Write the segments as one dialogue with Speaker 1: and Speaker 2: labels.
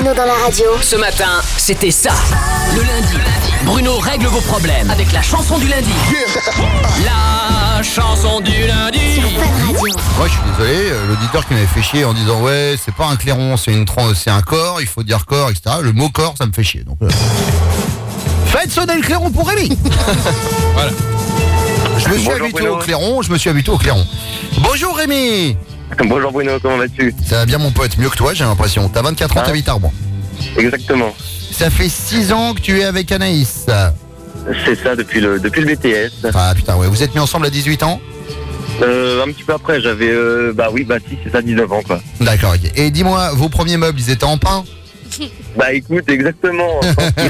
Speaker 1: Bruno dans la radio.
Speaker 2: Ce matin, c'était ça. Le lundi, Bruno règle vos problèmes avec la chanson du lundi. La chanson du lundi.
Speaker 1: Sur Fun Radio.
Speaker 3: Moi je suis désolé, l'auditeur qui m'avait fait chier en disant ouais c'est pas un clairon, c'est un corps, il faut dire corps, etc. Le mot corps ça me fait chier. Donc faites sonner le clairon pour Rémi. Voilà. Je me suis habitué au clairon, Bonjour Rémi.
Speaker 4: Bonjour Bruno, comment vas-tu?
Speaker 3: Ça va bien mon pote, mieux que toi j'ai l'impression. T'as 24 ans, t'habites Arbois.
Speaker 4: Exactement.
Speaker 3: Ça fait 6 ans que tu es avec Anaïs.
Speaker 4: C'est ça, depuis le BTS.
Speaker 3: Ah putain ouais, vous êtes mis ensemble à 18 ans?
Speaker 4: Un petit peu après, j'avais, si, c'est ça, 19 ans quoi.
Speaker 3: D'accord, ok. Et dis-moi, vos premiers meubles, ils étaient en pin?
Speaker 4: Bah écoute, exactement.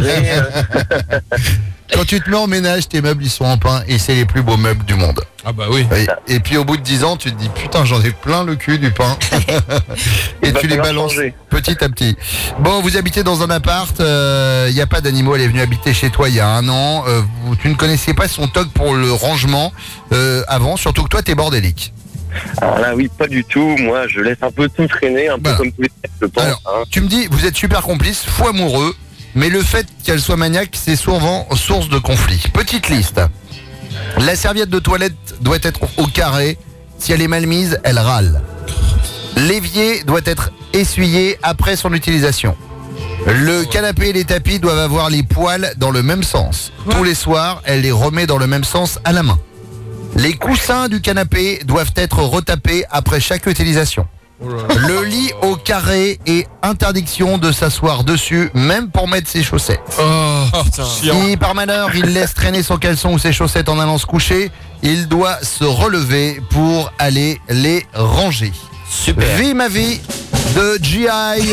Speaker 3: Quand tu te mets en ménage, tes meubles ils sont en pin et c'est les plus beaux meubles du monde.
Speaker 5: Ah bah oui.
Speaker 3: Et puis au bout de 10 ans, tu te dis putain j'en ai plein le cul du pain. Et tu les balances petit à petit. Bon, vous habitez dans un appart, il n'y a pas d'animaux, elle est venue habiter chez toi il y a 1 an. Tu ne connaissais pas son toc pour le rangement avant, surtout que toi t'es bordélique.
Speaker 4: Alors là oui, pas du tout, moi je laisse un peu tout traîner, peu comme tous les mecs, je pense.
Speaker 3: Alors, tu me dis, vous êtes super complices, fou amoureux, mais le fait qu'elle soit maniaque, c'est souvent source de conflit. Petite liste. La serviette de toilette doit être au carré. Si elle est mal mise, elle râle. L'évier doit être essuyé après son utilisation. Le canapé et les tapis doivent avoir les poils dans le même sens. Tous les soirs, elle les remet dans le même sens à la main. Les coussins du canapé doivent être retapés après chaque utilisation. Le lit au carré et interdiction de s'asseoir dessus, même pour mettre ses chaussettes. Si par malheur il laisse traîner son caleçon ou ses chaussettes en allant se coucher, il doit se relever pour aller les ranger.
Speaker 5: Super.
Speaker 3: Vie ma vie de GI.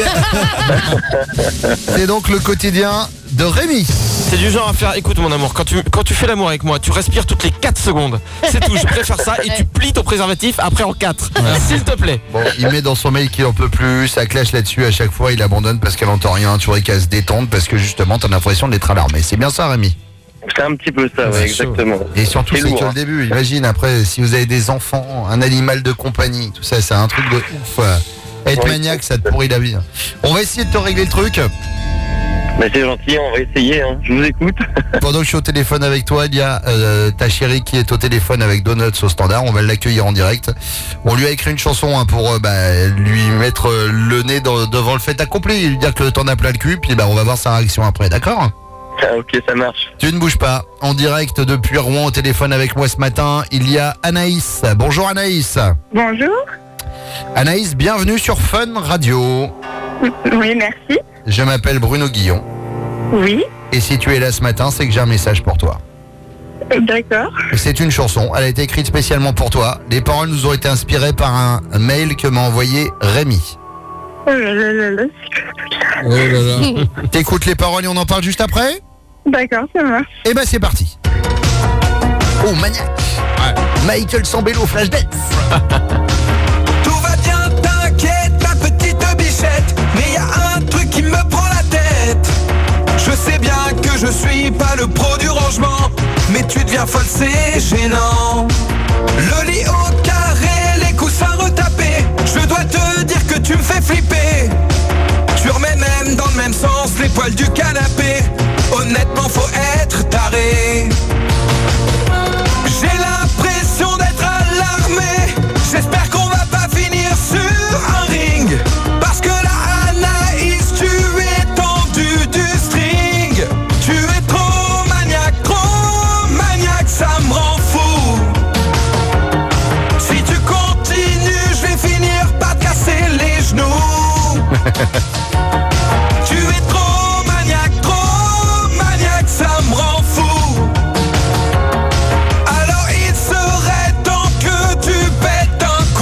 Speaker 3: C'est donc le quotidien de Rémi.
Speaker 5: C'est du genre à faire, écoute mon amour, quand tu fais l'amour avec moi, tu respires toutes les 4 secondes. C'est tout, je préfère ça et tu plies ton préservatif après en 4. S'il te plaît.
Speaker 3: Bon, il met dans son mail qu'il en peut plus, ça clash là-dessus, à chaque fois il abandonne parce qu'elle entend rien, tu voudrais qu'elle se détende parce que justement t'as l'impression d'être alarmé. C'est bien ça Rémi?
Speaker 4: C'est un petit peu ça, ouais, exactement.
Speaker 3: Et surtout c'est
Speaker 4: lourd,
Speaker 3: que le début, imagine après si vous avez des enfants, un animal de compagnie, tout ça c'est un truc de ouf. Être maniaque ça te pourrit la vie. On va essayer de te régler le truc.
Speaker 4: Mais c'est gentil, on va essayer, je vous écoute.
Speaker 3: Pendant que je suis au téléphone avec toi, il y a ta chérie qui est au téléphone avec Donuts au standard, on va l'accueillir en direct. On lui a écrit une chanson pour lui mettre le nez devant le fait accompli, lui dire que t'en as plein le cul, puis on va voir sa réaction après, d'accord?
Speaker 4: Ah, ok, ça marche.
Speaker 3: Tu ne bouges pas, en direct depuis Rouen au téléphone avec moi ce matin, il y a Anaïs. Bonjour Anaïs.
Speaker 6: Bonjour.
Speaker 3: Anaïs, bienvenue sur Fun Radio.
Speaker 6: Oui, merci.
Speaker 3: Je m'appelle Bruno Guillon.
Speaker 6: Oui.
Speaker 3: Et si tu es là ce matin, c'est que j'ai un message pour toi.
Speaker 6: D'accord.
Speaker 3: C'est une chanson, elle a été écrite spécialement pour toi. Les paroles nous ont été inspirées par un mail que m'a envoyé Rémi.
Speaker 6: Oh là là là.
Speaker 3: T'écoutes les paroles et on en parle juste après?
Speaker 6: D'accord, ça marche.
Speaker 3: Eh ben c'est parti. Oh maniaque. Michael Sambello, Flashdance.
Speaker 7: Tout va bien, t'inquiète, ma petite bichette. Mais y a un truc qui me prend la tête. Je sais bien que je suis pas le pro du rangement, mais tu deviens folle, c'est gênant. Le lit au carré, les coussins retapés. Je dois te dire que tu me fais flipper. Tu remets même dans le même sens les poils du canapé. Honnêtement, faut être taré. J'ai l'impression d'être à l'armée. J'espère qu'on va pas finir sur un ring. Parce que là, Anaïs, tu es tendu du string. Tu es trop maniaque, ça me rend fou. Si tu continues, je vais finir par te casser les genoux. Tu es trop maniaque, ça me rend fou. Alors il serait temps que tu pètes un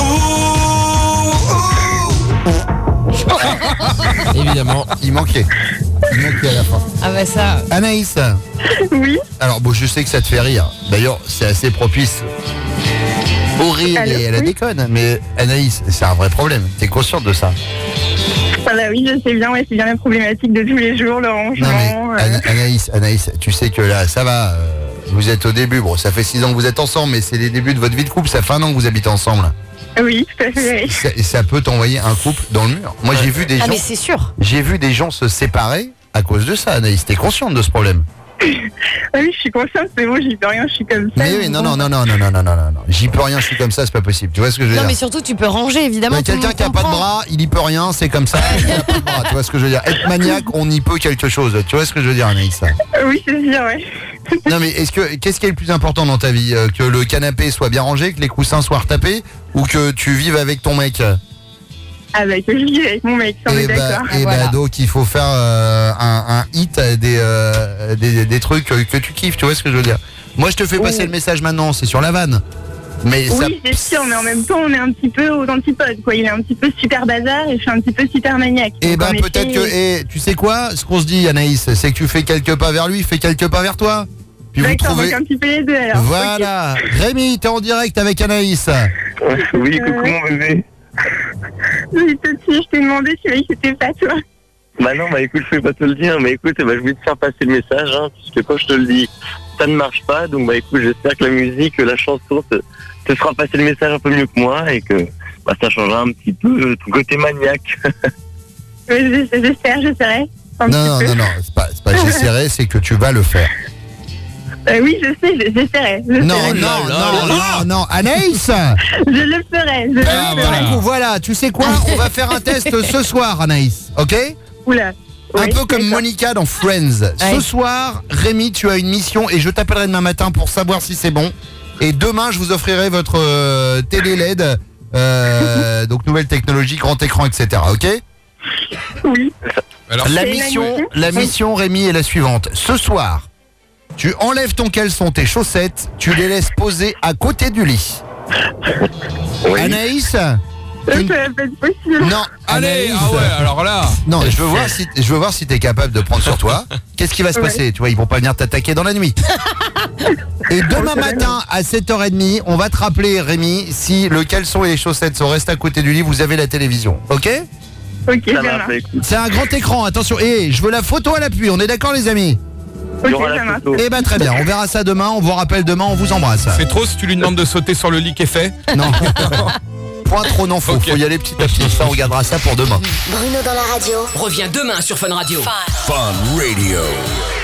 Speaker 7: coup.
Speaker 5: Évidemment.
Speaker 3: Il manquait à la fin.
Speaker 8: Ah bah ça.
Speaker 3: Anaïs.
Speaker 6: Oui.
Speaker 3: Alors bon, je sais que ça te fait rire. D'ailleurs, c'est assez propice au rire et à la déconne. Mais Anaïs, c'est un vrai problème. T'es consciente de ça?
Speaker 6: Voilà, oui, je sais bien, ouais, c'est bien la problématique de tous les jours, le rangement.
Speaker 3: Non mais Anaïs, tu sais que là, ça va. Vous êtes au début. Bon, ça fait 6 ans que vous êtes ensemble, mais c'est les débuts de votre vie de couple. Ça fait 1 an que vous habitez ensemble.
Speaker 6: Oui, tout à fait.
Speaker 3: Ça peut t'envoyer un couple dans le mur. Moi, j'ai vu des gens.
Speaker 1: Ah, mais c'est sûr.
Speaker 3: J'ai vu des gens se séparer à cause de ça, Anaïs. T'es consciente de ce problème?
Speaker 6: Oui, je suis consciente, c'est bon, j'y peux rien, je suis comme ça.
Speaker 3: Mais oui, non. J'y peux rien, je suis comme ça, c'est pas possible. Tu vois ce que je veux
Speaker 1: Non,
Speaker 3: dire?
Speaker 1: mais surtout, tu peux ranger, évidemment.
Speaker 3: Mais
Speaker 1: tout le
Speaker 3: quelqu'un
Speaker 1: monde
Speaker 3: qui a pas de
Speaker 1: comprend.
Speaker 3: bras, il y peut rien, c'est comme ça. Il a pas de bras, tu vois ce que je veux dire? Être maniaque, on y peut quelque chose. Tu vois ce que je veux dire, Anaïs?
Speaker 6: Oui, c'est sûr, ouais.
Speaker 3: Non, mais qu'est-ce qui est le plus important dans ta vie? Que le canapé soit bien rangé, que les coussins soient retapés, ou que tu vives avec ton mec?
Speaker 6: Ah bah, que je vis avec mon mec, on est d'accord.
Speaker 3: Bah, donc il faut faire un hit, des trucs que tu kiffes, tu vois ce que je veux dire? Moi je te fais passer le message maintenant, c'est sur la vanne. Mais ça...
Speaker 6: Oui, c'est sûr, mais en même temps, on est un petit peu aux antipodes, quoi. Il est un petit peu super bazar et je suis un petit peu super maniaque.
Speaker 3: Et
Speaker 6: Donc,
Speaker 3: ben
Speaker 6: en
Speaker 3: peut-être
Speaker 6: effet,
Speaker 3: que, tu sais quoi? Ce qu'on se dit, Anaïs, c'est que tu fais quelques pas vers lui, il fait quelques pas vers toi. Puis vous
Speaker 6: D'accord,
Speaker 3: trouvez...
Speaker 6: donc un petit peu les deux alors.
Speaker 3: Voilà. Rémi, t'es en direct avec Anaïs.
Speaker 4: Oui, coucou mon bébé.
Speaker 6: Oui, petit, je t'ai demandé si c'était pas toi.
Speaker 4: Bah non, bah écoute, je vais pas te le dire, mais écoute, bah, je voulais te faire passer le message, hein, puisque quand je te le dis, ça ne marche pas, donc bah écoute, j'espère que la musique, la chanson te fera passer le message un peu mieux que moi et que bah, ça changera un petit peu ton côté maniaque.
Speaker 6: J'essaierai.
Speaker 3: Non, c'est pas j'essaierai, c'est que tu vas le faire.
Speaker 6: Oui, je sais, j'essaierai.
Speaker 3: Non, Anaïs.
Speaker 6: Je le ferai.
Speaker 3: Voilà, tu sais quoi? On va faire un test ce soir, Anaïs, ok?
Speaker 6: Oula.
Speaker 3: Un
Speaker 6: Oui,
Speaker 3: peu comme
Speaker 6: d'accord.
Speaker 3: Monica dans Friends. Ce soir, Rémi, tu as une mission et je t'appellerai demain matin pour savoir si c'est bon. Et demain, je vous offrirai votre télé LED, donc nouvelle technologie, grand écran, etc. Ok?
Speaker 6: Oui.
Speaker 5: Alors,
Speaker 3: La mission, Rémi, est la suivante. Ce soir, tu enlèves ton caleçon, tes chaussettes, tu les laisses poser à côté du lit.
Speaker 4: Oui.
Speaker 3: Anaïs?
Speaker 6: Ça va pas être possible.
Speaker 3: Non,
Speaker 5: allez,
Speaker 3: Anaïs.
Speaker 5: ah ouais, alors là.
Speaker 3: Non, je veux voir si t'es capable de prendre sur toi. Qu'est-ce qui va se passer? Tu vois, ils vont pas venir t'attaquer dans la nuit. Et demain matin à 7h30, on va te rappeler, Rémi, si le caleçon et les chaussettes sont restés à côté du lit, vous avez la télévision. Ok?
Speaker 6: Ok,
Speaker 4: Ça
Speaker 6: ça
Speaker 4: marche,
Speaker 6: marche.
Speaker 4: bah, écoute.
Speaker 3: C'est un grand écran, attention. Et je veux la photo à l'appui, on est d'accord les amis?
Speaker 4: Il y
Speaker 6: Ok,
Speaker 4: aura
Speaker 6: ça
Speaker 4: la
Speaker 6: marche.
Speaker 4: photo.
Speaker 3: Eh ben très bien, on verra ça demain, on vous rappelle demain, on vous embrasse.
Speaker 5: C'est trop si tu lui demandes de sauter sur le lit qui est fait.
Speaker 3: Non. Point trop non faux, faut y aller petit à petit. Ça, on regardera ça pour demain.
Speaker 8: Bruno dans la radio.
Speaker 2: Reviens demain sur Fun Radio.
Speaker 9: Fun Radio.